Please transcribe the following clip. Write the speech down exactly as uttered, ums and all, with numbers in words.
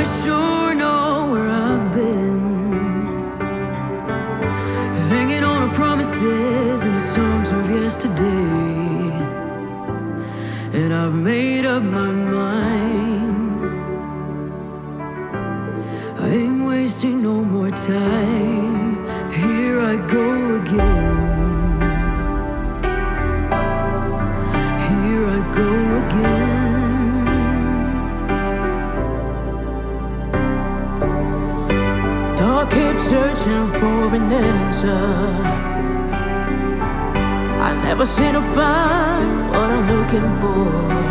sure know where I've been, hanging on to promises and the songs of yesterday. And I've made up my mind, I ain't wasting no more time. Here I go again, here I go again. Dog kept searching for an answer. I never seem to find what I'm looking for.